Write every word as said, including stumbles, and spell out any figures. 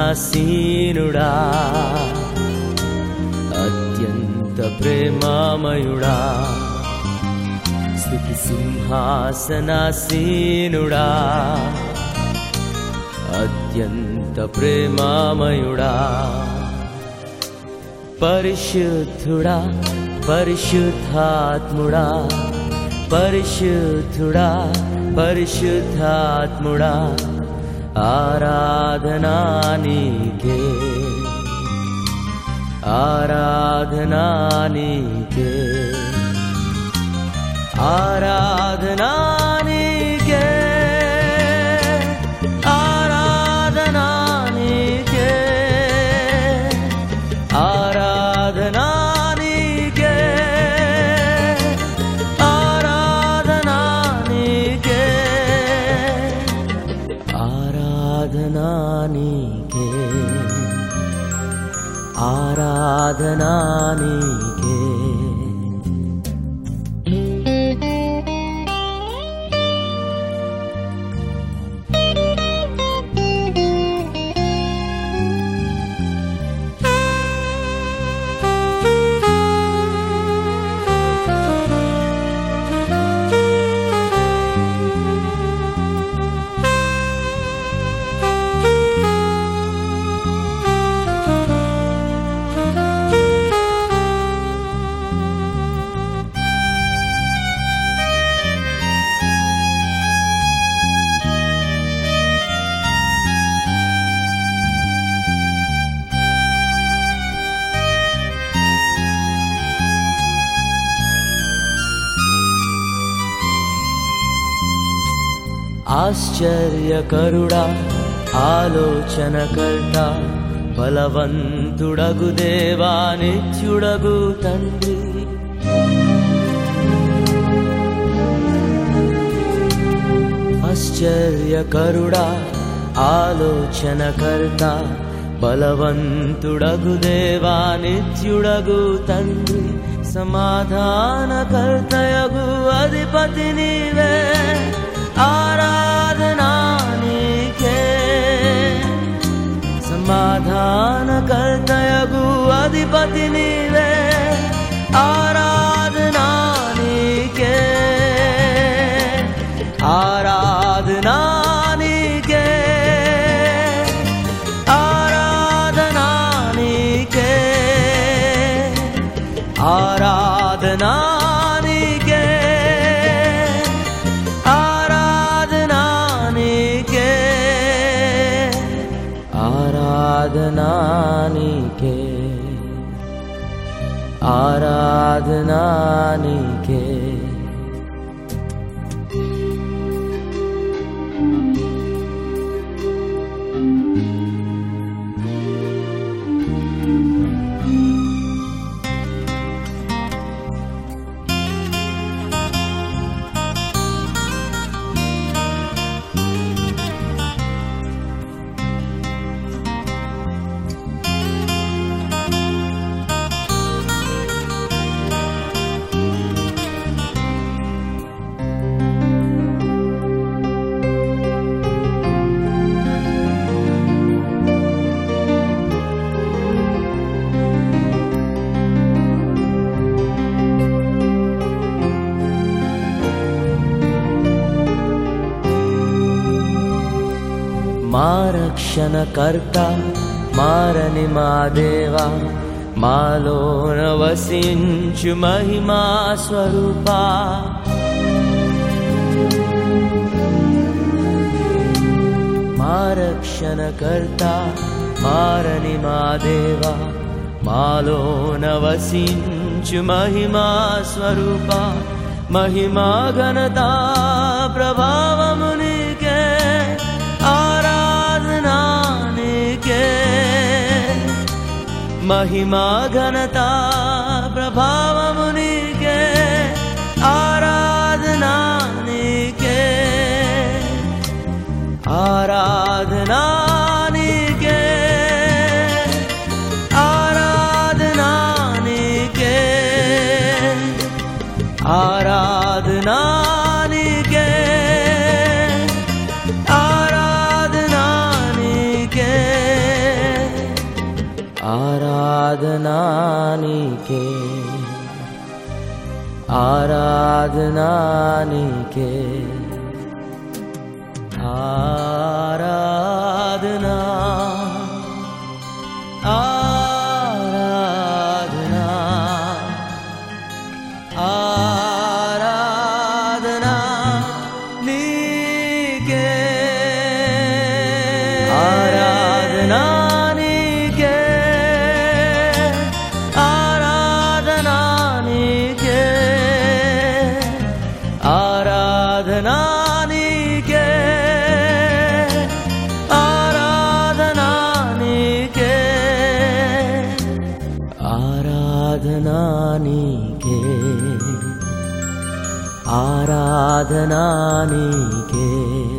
సింహాసనాసీనుడా అత్యంత ప్రేమామయుడా స్తుతి సింహాసనాసీనుడా అత్యంత ప్రేమామయుడా పరిశుద్ధుడా పరిశుద్ధాత్ముడా పరిశుద్ధుడా పరిశుద్ధాత్ముడా ఆరాధనా నీకే ఆరాధనా నీకే ఆరాధనా నీకే ఆరాధనా నీకే ఆరాధనా నీకే ఆరాధనా నీకే ఆరాధనా నీకే ఆరాధనా నీకే ఆశ్చర్యకరుడా ఆలోచనకర్త బలవంతుడగు దేవా నిత్యుడగు తండ్రి ఆశ్చర్యకరుడా ఆలోచనకర్త బలవంతుడగు దేవా నిత్యుడగు తండ్రి సమాధానకర్తయగు అధిపతి నీవే ఆరాధనా నీకే సమాధానకర్తయగు అధిపతి నీవే ఆరాధనా నీకే ఆరాధనా నీకే ఆరాధనా నీకే ఆరాధనా నీకే ఆరాధనా నీకే ఆరాధనా నీకే ఆరాధనా నీకే మా రక్షణకర్త మారని మా దేవా మాలోన వసించు మహిమా స్వరూపా మా రక్షణకర్త మారని మా దేవా మాలోన వసించు మహిమా స్వరూపా మహిమా ఘనత ప్రభావము నీకే ఆరాధనా నీకే మహిమా ఘనత ప్రభావము నీకే ఆరాధనా నీకే ఆరాధనా నీకే ఆరాధనా నీకే ఆరాధనా నీకే ఆరాధనా నీకే నీకే ఆరాధనా నీకే ఆరాధనా ఆరాధనా ఆరాధనా నీకే ఆరాధనా నీకే ఆరాధనా నీకే ఆరాధనా నీకే ఆరాధనా నీకే ఆరాధనా నీకే ఆరాధనా నీకే